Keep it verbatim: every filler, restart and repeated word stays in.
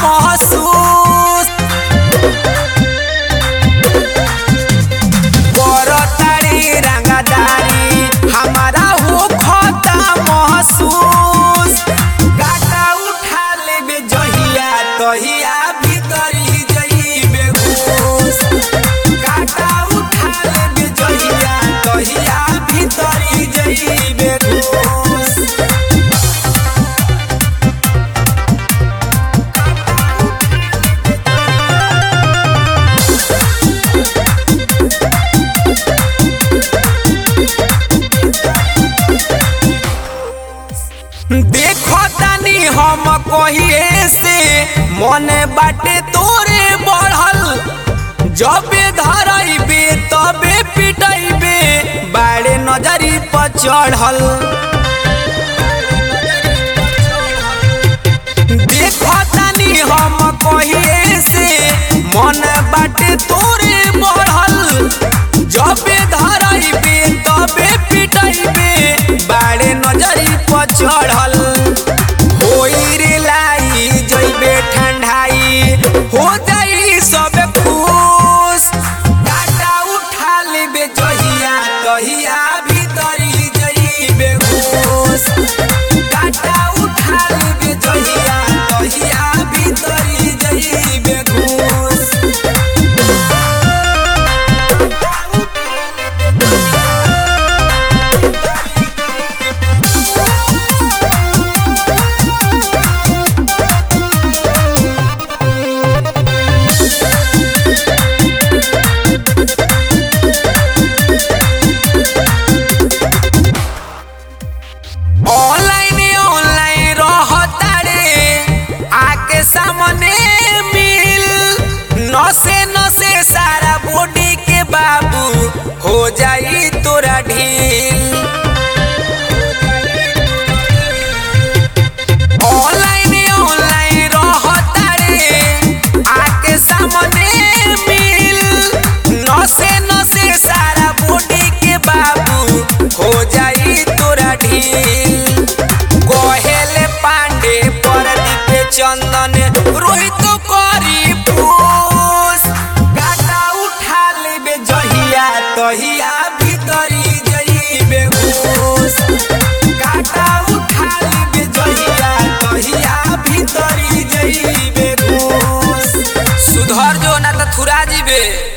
महसूस करतारी रंगदारी हमारा हो खोता महसूस काटा उठा लेबे जहिया तहिया भीतरी जइबे घूस काटा उठा लेबे जहिया तहिया भीतरी जइबे घूस। देखो तानी हम कहिए से मन बाटे तोरे बढ़ल जबे धरइबे तबे पिटइबे बाड़े नजरी पर चढ़ल। देखो तानी हम कहिए से मन बाटे तोरे बढ़ल जबे धरइबे तबे पिटइबे बाड़े नजरी पर चढ़ल। होई रे लाई जइबे ठंडाई हो जाई सब खुश काटा उठा लेबे जहिया तहिया भीतरी जइबे घूस काटा उठा लेबे जहिया तहिया भीतरी जइबे घूस। ऑनलाइन ऑनलाइन रहता रे आके सामने मिल नसे नसे सारा बॉडी के बाबू हो जाई तोरा ढील। ऑनलाइन ऑनलाइन रहता रे आके सामने मिल नसे नसे सारा बॉडी के बाबू हो जाई तोरा ढील। चंदन रोहित करी पूस काटा उठा लेबे जहिया तहिया भीतरी जइबे घूस काटा उठा लेबे जहिया तहिया भीतरी जइबे घूस। सुधर जो ना त थुरा जीबे।